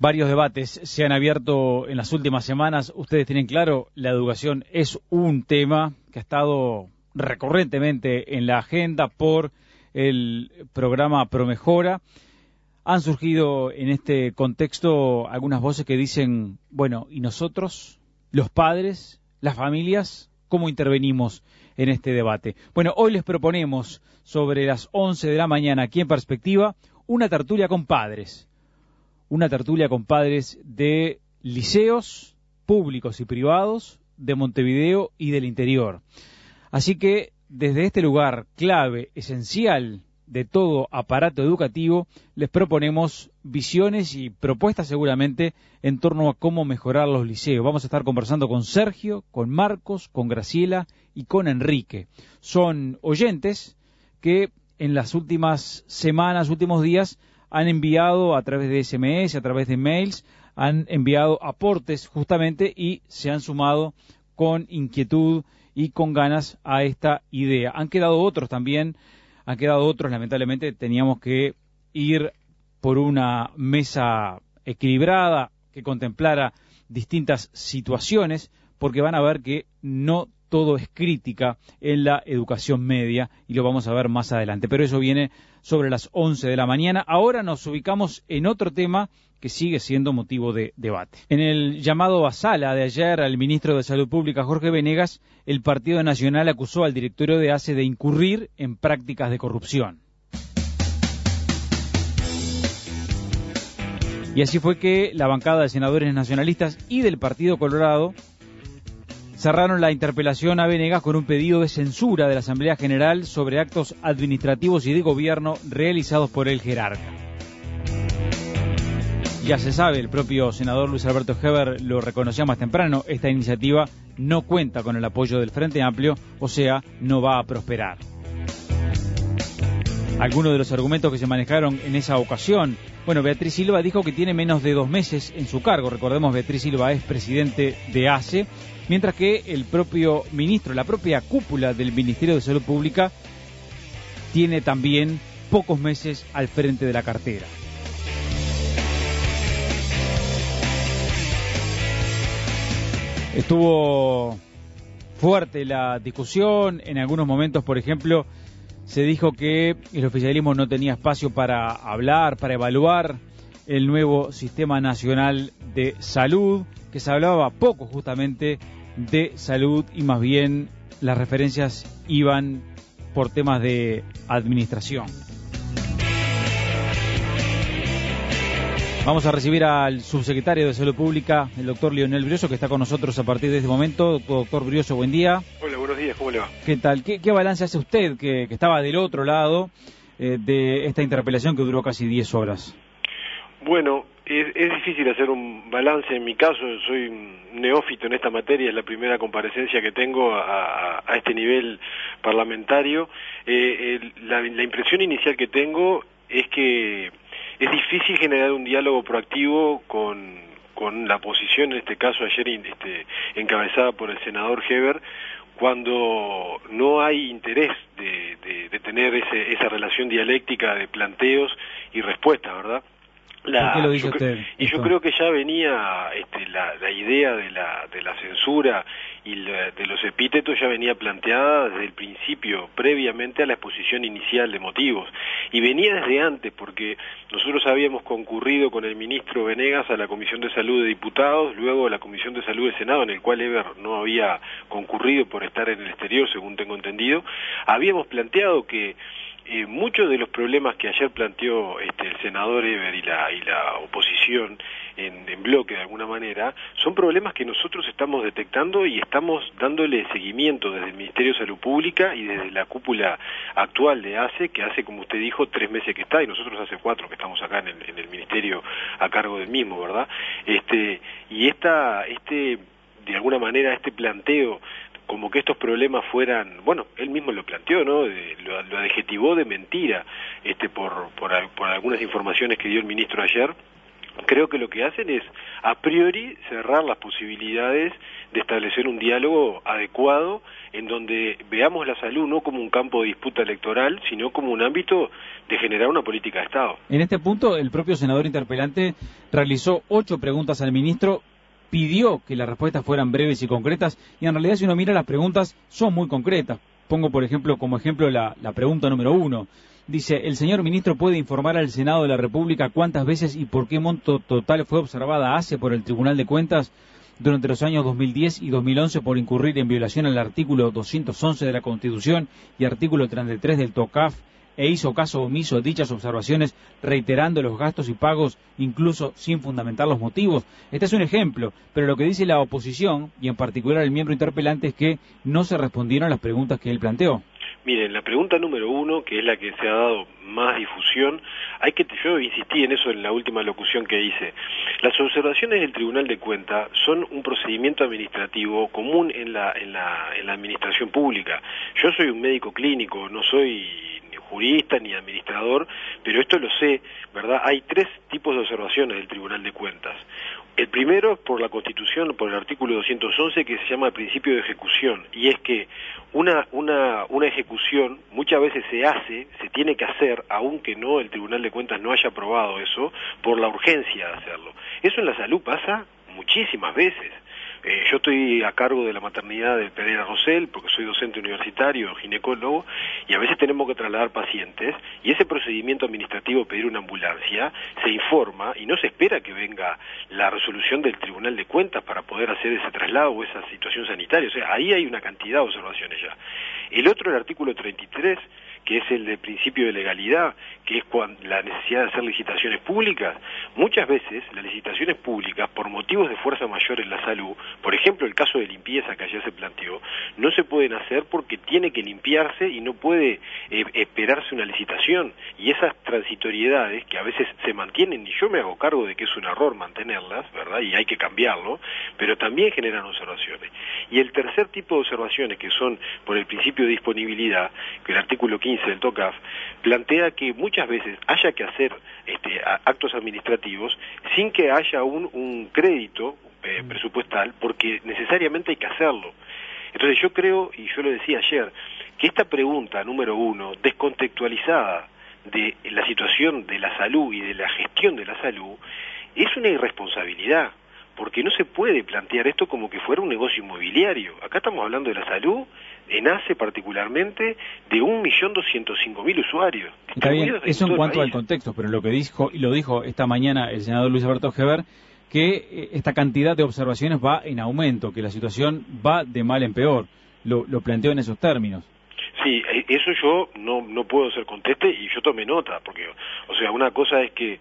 Varios debates se han abierto en las últimas semanas. Ustedes tienen claro, la educación es un tema que ha estado recurrentemente en la agenda por el programa Promejora. Han surgido en este contexto algunas voces que dicen, bueno, ¿y nosotros, los padres, las familias, cómo intervenimos en este debate? Bueno, hoy les proponemos sobre las 11 de la mañana, aquí en Perspectiva, una tertulia con padres. Una tertulia con padres de liceos públicos y privados de Montevideo y del interior. Así que desde este lugar clave, esencial de todo aparato educativo, les proponemos visiones y propuestas seguramente en torno a cómo mejorar los liceos. Vamos a estar conversando con Sergio, con Marcos, con Graciela y con Enrique. Son oyentes que en las últimas semanas, últimos días, han enviado a través de SMS, a través de mails, han enviado aportes justamente y se han sumado con inquietud y con ganas a esta idea. Han quedado otros también, lamentablemente teníamos que ir por una mesa equilibrada que contemplara distintas situaciones, porque van a ver que no todo es crítica en la educación media y lo vamos a ver más adelante. Pero eso viene sobre las 11 de la mañana. Ahora nos ubicamos en otro tema que sigue siendo motivo de debate. En el llamado a sala de ayer al ministro de Salud Pública, Jorge Venegas, el Partido Nacional acusó al directorio de ACE de incurrir en prácticas de corrupción. Y así fue que la bancada de senadores nacionalistas y del Partido Colorado cerraron la interpelación a Venegas con un pedido de censura de la Asamblea General sobre actos administrativos y de gobierno realizados por el jerarca. Ya se sabe, el propio senador Luis Alberto Heber lo reconocía más temprano, esta iniciativa no cuenta con el apoyo del Frente Amplio, o sea, no va a prosperar. Algunos de los argumentos que se manejaron en esa ocasión. Bueno, Beatriz Silva dijo que tiene menos de 2 meses en su cargo. Recordemos, Beatriz Silva es presidente de ACE, mientras que el propio ministro, la propia cúpula del Ministerio de Salud Pública, tiene también pocos meses al frente de la cartera. Estuvo fuerte la discusión. En algunos momentos, por ejemplo, se dijo que el oficialismo no tenía espacio para hablar, para evaluar el nuevo Sistema Nacional de Salud, que se hablaba poco justamente de salud y más bien las referencias iban por temas de administración. Vamos a recibir al subsecretario de Salud Pública, el doctor Leonel Brioso, que está con nosotros a partir de este momento. Doctor Brioso, buen día. Hola, buenos días, ¿cómo le va? ¿Qué tal? ¿Qué balance hace usted, que estaba del otro lado de esta interpelación que duró casi 10 horas? Bueno, es difícil hacer un balance. En mi caso, soy un neófito en esta materia, es la primera comparecencia que tengo a este nivel parlamentario. La impresión inicial que tengo es que es difícil generar un diálogo proactivo con la oposición, en este caso ayer encabezada por el senador Heber, cuando no hay interés de tener esa relación dialéctica de planteos y respuestas, ¿verdad? ¿Por qué lo dice usted? Yo creo que ya venía la idea de la censura y de los epítetos ya venía planteada desde el principio, previamente a la exposición inicial de motivos, y venía desde antes, porque nosotros habíamos concurrido con el ministro Venegas a la Comisión de Salud de Diputados, luego a la Comisión de Salud del Senado, en el cual Heber no había concurrido por estar en el exterior, según tengo entendido. Habíamos planteado que muchos de los problemas que ayer planteó el senador Heber y la oposición en bloque de alguna manera, son problemas que nosotros estamos detectando y estamos dándole seguimiento desde el Ministerio de Salud Pública y desde la cúpula actual de ACE, que hace, como usted dijo, 3 meses que está, y nosotros hace 4 que estamos acá en el Ministerio a cargo del mismo, ¿verdad? Y de alguna manera, este planteo como que estos problemas fueran, bueno, él mismo lo planteó, ¿no? Lo adjetivó de mentira, por algunas informaciones que dio el ministro ayer, creo que lo que hacen es, a priori, cerrar las posibilidades de establecer un diálogo adecuado en donde veamos la salud no como un campo de disputa electoral, sino como un ámbito de generar una política de Estado. En este punto, el propio senador interpelante realizó 8 preguntas al ministro, pidió que las respuestas fueran breves y concretas, y en realidad si uno mira las preguntas son muy concretas. Pongo por ejemplo como ejemplo la pregunta número 1. Dice, ¿el señor ministro puede informar al Senado de la República cuántas veces y por qué monto total fue observada ACE por el Tribunal de Cuentas durante los años 2010 y 2011 por incurrir en violación al artículo 211 de la Constitución y artículo 33 del TOCAF, e hizo caso omiso de dichas observaciones, reiterando los gastos y pagos, incluso sin fundamentar los motivos? Este es un ejemplo, pero lo que dice la oposición, y en particular el miembro interpelante, es que no se respondieron las preguntas que él planteó. Miren, la pregunta número 1, que es la que se ha dado más difusión, yo insistí en eso en la última locución que hice. Las observaciones del Tribunal de Cuentas son un procedimiento administrativo común en la administración pública. Yo soy un médico clínico, no soy ni jurista ni administrador, pero esto lo sé, ¿verdad? Hay 3 tipos de observaciones del Tribunal de Cuentas. El primero, por la Constitución, por el artículo 211, que se llama el principio de ejecución, y es que una ejecución muchas veces se tiene que hacer, aunque no el Tribunal de Cuentas no haya aprobado eso, por la urgencia de hacerlo. Eso en la salud pasa muchísimas veces. Yo estoy a cargo de la maternidad de Pereira Rosell, porque soy docente universitario, ginecólogo, y a veces tenemos que trasladar pacientes, y ese procedimiento administrativo, pedir una ambulancia, se informa y no se espera que venga la resolución del Tribunal de Cuentas para poder hacer ese traslado o esa situación sanitaria. O sea, ahí hay una cantidad de observaciones ya. El otro, el artículo 33, que es el del principio de legalidad, que es la necesidad de hacer licitaciones públicas. Muchas veces las licitaciones públicas, por motivos de fuerza mayor en la salud, por ejemplo el caso de limpieza que ayer se planteó, no se pueden hacer porque tiene que limpiarse y no puede esperarse una licitación, y esas transitoriedades que a veces se mantienen, y yo me hago cargo de que es un error mantenerlas, ¿verdad? Y hay que cambiarlo, pero también generan observaciones. Y el tercer tipo de observaciones, que son por el principio de disponibilidad, que el artículo 15 del TOCAF, plantea que muchas veces haya que hacer actos administrativos sin que haya un crédito presupuestal, porque necesariamente hay que hacerlo. Entonces yo creo, y yo lo decía ayer, que esta pregunta número 1, descontextualizada de la situación de la salud y de la gestión de la salud, es una irresponsabilidad, porque no se puede plantear esto como que fuera un negocio inmobiliario. Acá estamos hablando de la salud, en ACE particularmente, de 1.205.000 usuarios. Está bien, eso en cuanto al contexto, pero lo que dijo esta mañana el senador Luis Alberto Heber, que esta cantidad de observaciones va en aumento, que la situación va de mal en peor. Lo planteó en esos términos. Sí, eso yo no puedo ser conteste, y yo tomé nota, porque, o sea, una cosa es que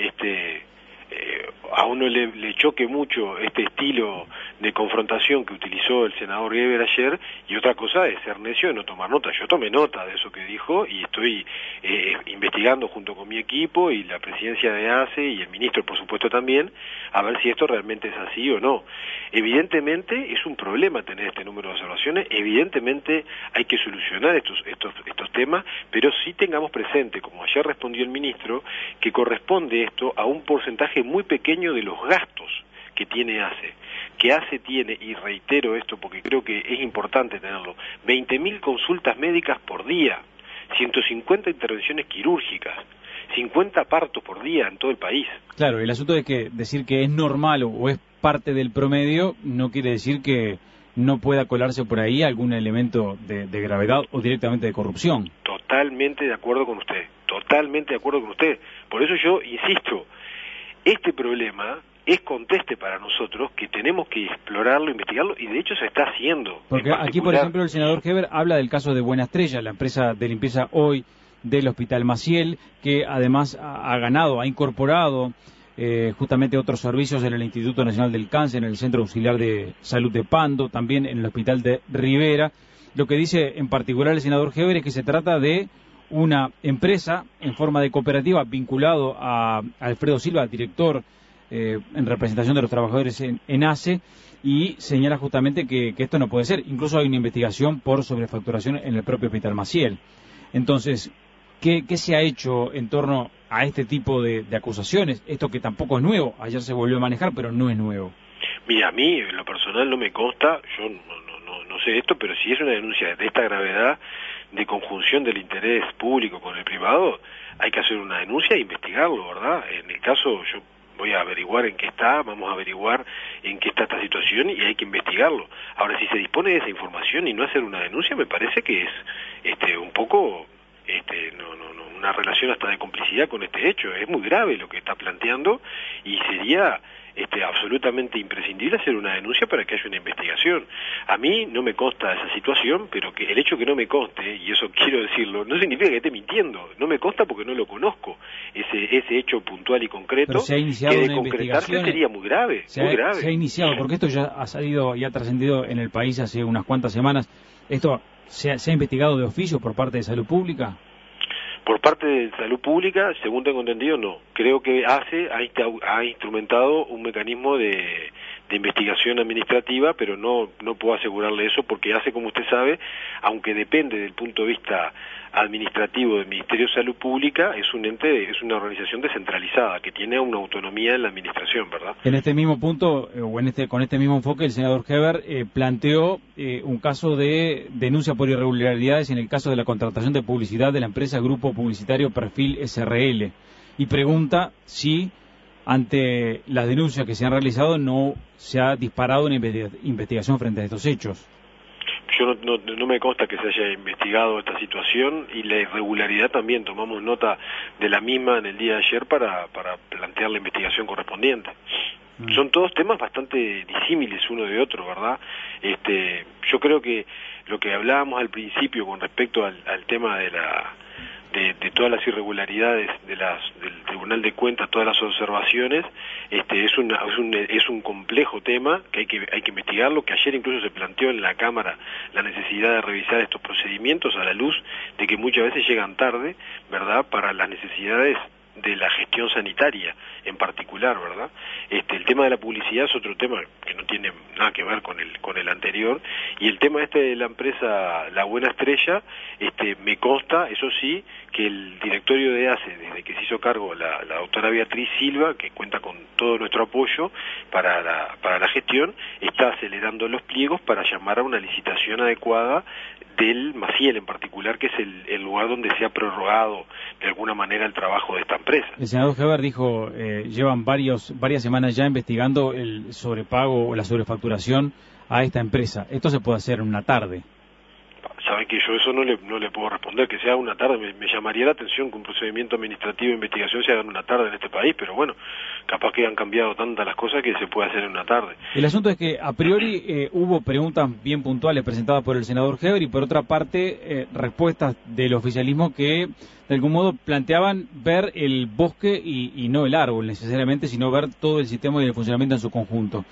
a uno le choque mucho este estilo de confrontación que utilizó el senador Heber ayer, y otra cosa es ser necio de no tomar nota. Yo tomé nota de eso que dijo y estoy investigando junto con mi equipo y la presidencia de ACE y el ministro, por supuesto, también, a ver si esto realmente es así o no. Evidentemente es un problema tener este número de observaciones, evidentemente hay que solucionar estos temas, pero sí tengamos presente, como ayer respondió el ministro, que corresponde esto a un porcentaje muy pequeño de los gastos que tiene ACE, que ACE tiene, y reitero esto porque creo que es importante tenerlo, 20.000 consultas médicas por día, 150 intervenciones quirúrgicas, 50 partos por día en todo el país. Claro, el asunto es que decir que es normal o es parte del promedio no quiere decir que no pueda colarse por ahí algún elemento de gravedad o directamente de corrupción. Totalmente de acuerdo con usted, totalmente de acuerdo con usted. Por eso yo insisto, este problema es conteste para nosotros, que tenemos que explorarlo, investigarlo, y de hecho se está haciendo. Porque aquí, por ejemplo, el senador Heber habla del caso de Buena Estrella, la empresa de limpieza hoy del Hospital Maciel, que además ha incorporado justamente otros servicios en el Instituto Nacional del Cáncer, en el Centro Auxiliar de Salud de Pando, también en el Hospital de Rivera. Lo que dice en particular el senador Heber es que se trata de una empresa en forma de cooperativa vinculado a Alfredo Silva, director en representación de los trabajadores en ACE, y señala justamente que esto no puede ser. Incluso hay una investigación por sobrefacturación en el propio Hospital Maciel. Entonces, ¿qué se ha hecho en torno a este tipo de acusaciones? Esto que tampoco es nuevo, ayer se volvió a manejar, pero no es nuevo. Mira, a mí en lo personal no me consta, yo no sé esto, pero si es una denuncia de esta gravedad, de conjunción del interés público con el privado, hay que hacer una denuncia e investigarlo, ¿verdad? En el caso, yo voy a averiguar en qué está, vamos a averiguar en qué está esta situación y hay que investigarlo. Ahora, si se dispone de esa información y no hacer una denuncia, me parece que es un poco una relación hasta de complicidad con este hecho. Es muy grave lo que está planteando y sería absolutamente imprescindible hacer una denuncia para que haya una investigación. A mí no me consta esa situación, pero que el hecho que no me conste, y eso quiero decirlo, no significa que esté mintiendo, no me consta porque no lo conozco, ese hecho puntual y concreto, se ha iniciado que de una concretarse sería muy grave, se ha iniciado, porque esto ya ha salido y ha trascendido en el país hace unas cuantas semanas. ¿Esto se ha investigado de oficio por parte de Salud Pública? Por parte de Salud Pública, según tengo entendido, no. Creo que ha instrumentado un mecanismo de investigación administrativa, pero no puedo asegurarle eso porque ACE, como usted sabe, aunque depende del punto de vista administrativo del Ministerio de Salud Pública, es un ente, es una organización descentralizada que tiene una autonomía en la administración, ¿verdad? En este mismo punto, con este mismo enfoque, el senador Heber planteó un caso de denuncia por irregularidades en el caso de la contratación de publicidad de la empresa Grupo Publicitario Perfil SRL y pregunta si ante las denuncias que se han realizado no se ha disparado una investigación frente a estos hechos. Yo no me consta que se haya investigado esta situación y la irregularidad también, tomamos nota de la misma en el día de ayer para plantear la investigación correspondiente. Son todos temas bastante disímiles uno de otro, ¿verdad? Yo creo que lo que hablábamos al principio con respecto al tema de todas las irregularidades del Tribunal de Cuentas, todas las observaciones, es un complejo tema que hay que investigarlo, que ayer incluso se planteó en la Cámara la necesidad de revisar estos procedimientos a la luz de que muchas veces llegan tarde, ¿verdad?, para las necesidades de la gestión sanitaria en particular, ¿verdad? El tema de la publicidad es otro tema que no tiene nada que ver con el anterior, y el tema de la empresa La Buena Estrella, me consta, eso sí, que el directorio de ACE, desde que se hizo cargo la doctora Beatriz Silva, que cuenta con todo nuestro apoyo para la gestión, está acelerando los pliegos para llamar a una licitación adecuada del Maciel en particular, que es el lugar donde se ha prorrogado de alguna manera el trabajo de esta empresa. El senador Heber dijo, llevan varias semanas ya investigando el sobrepago o la sobrefacturación a esta empresa. Esto se puede hacer en una tarde. Saben que yo eso no le puedo responder, que sea una tarde, me llamaría la atención que un procedimiento administrativo de investigación se haga en una tarde en este país, pero bueno, capaz que han cambiado tantas las cosas que se puede hacer en una tarde. El asunto es que a priori hubo preguntas bien puntuales presentadas por el senador Heber y por otra parte respuestas del oficialismo que de algún modo planteaban ver el bosque y no el árbol necesariamente, sino ver todo el sistema y el funcionamiento en su conjunto.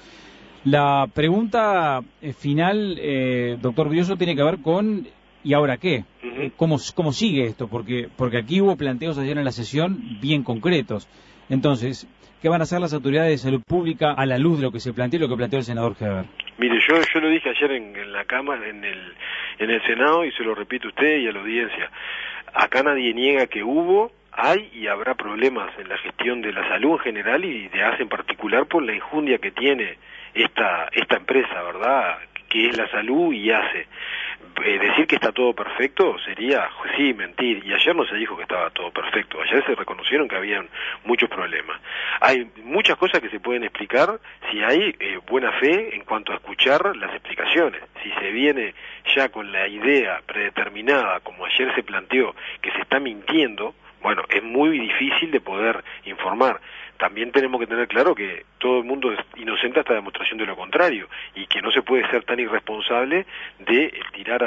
La pregunta final, doctor Brioso, tiene que ver con ¿y ahora qué? ¿Cómo sigue esto? Porque aquí hubo planteos ayer en la sesión bien concretos. Entonces, ¿qué van a hacer las autoridades de salud pública a la luz de lo que se planteó y lo que planteó el senador Heber? Mire, yo lo dije ayer en la Cámara, en el Senado, y se lo repito a usted y a la audiencia. Acá nadie niega que hay y habrá problemas en la gestión de la salud en general y de ACE en particular por la injundia que tiene esta empresa, ¿verdad?, que es la salud y ACE. Decir que está todo perfecto sería, sí, mentir, y ayer no se dijo que estaba todo perfecto, ayer se reconocieron que habían muchos problemas. Hay muchas cosas que se pueden explicar si hay buena fe en cuanto a escuchar las explicaciones. Si se viene ya con la idea predeterminada, como ayer se planteó, que se está mintiendo, bueno, es muy difícil de poder informar. También tenemos que tener claro que todo el mundo es inocente hasta demostración de lo contrario y que no se puede ser tan irresponsable de tirar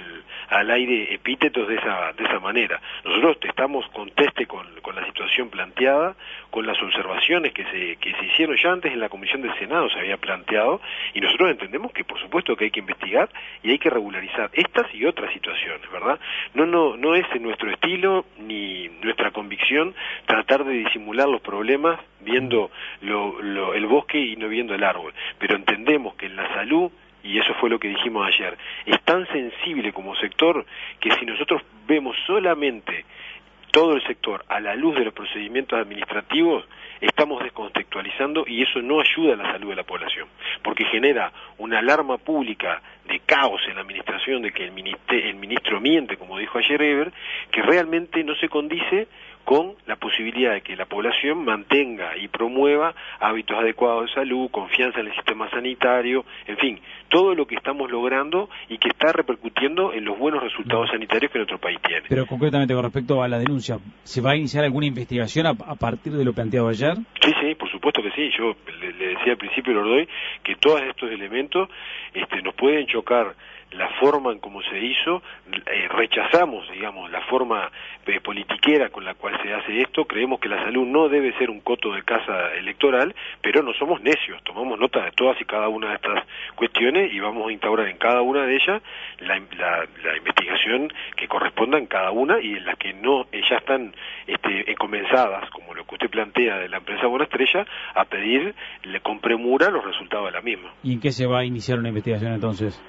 al aire epítetos de esa manera. Nosotros estamos conteste con la situación planteada, con las observaciones que se hicieron ya antes en la Comisión del Senado, se había planteado, y nosotros entendemos que por supuesto que hay que investigar y hay que regularizar estas y otras situaciones, ¿verdad? No es nuestro estilo ni nuestra convicción tratar de disimular los problemas viendo el bosque y no viendo el árbol, pero entendemos que en la salud, y eso fue lo que dijimos ayer, es tan sensible como sector que si nosotros vemos solamente todo el sector a la luz de los procedimientos administrativos, estamos descontextualizando y eso no ayuda a la salud de la población, porque genera una alarma pública de caos en la administración, de que el ministro miente, como dijo ayer Eber, que realmente no se condice con la posibilidad de que la población mantenga y promueva hábitos adecuados de salud, confianza en el sistema sanitario, en fin, todo lo que estamos logrando y que está repercutiendo en los buenos resultados sanitarios que nuestro país tiene. Pero concretamente con respecto a la denuncia, ¿se va a iniciar alguna investigación a partir de lo planteado ayer? Sí, por supuesto que sí. Yo le decía al principio, Lordoy, que todos estos elementos nos pueden chocar la forma en cómo se hizo, rechazamos, digamos, la forma politiquera con la cual se hace esto, creemos que la salud no debe ser un coto de caza electoral, pero no somos necios, tomamos nota de todas y cada una de estas cuestiones y vamos a instaurar en cada una de ellas la investigación que corresponda en cada una y en las que no ya están comenzadas, como lo que usted plantea de la empresa Buena Estrella, a pedirle con premura los resultados de la misma. ¿Y en qué se va a iniciar una investigación entonces?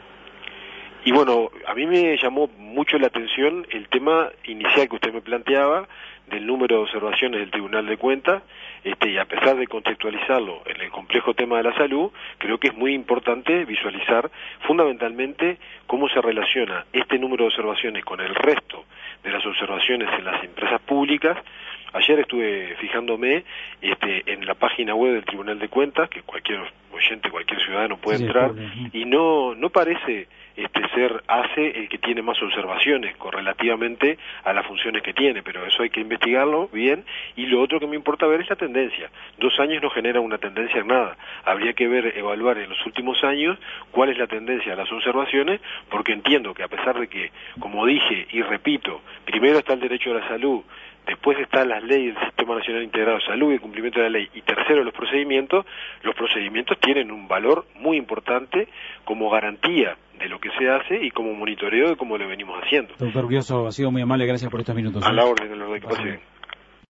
Y bueno, a mí me llamó mucho la atención el tema inicial que usted me planteaba, del número de observaciones del Tribunal de Cuentas, y a pesar de contextualizarlo en el complejo tema de la salud, creo que es muy importante visualizar fundamentalmente cómo se relaciona este número de observaciones con el resto de las observaciones en las empresas públicas. Ayer estuve fijándome en la página web del Tribunal de Cuentas, que cualquier oyente, cualquier ciudadano puede entrar, y no parece ser ACE el que tiene más observaciones relativamente a las funciones que tiene, pero eso hay que investigarlo bien, y lo otro que me importa ver es la tendencia. 2 años no genera una tendencia en nada, habría que evaluar en los últimos años cuál es la tendencia de las observaciones, porque entiendo que a pesar de que, como dije y repito, primero está el derecho a la salud, después están las leyes del Sistema Nacional Integrado de Salud y el cumplimiento de la ley, y tercero los procedimientos tienen un valor muy importante como garantía de lo que se hace y como monitoreo de cómo lo venimos haciendo. Doctor Giosso, ha sido muy amable, gracias por estos minutos. A la orden, de lo que pase.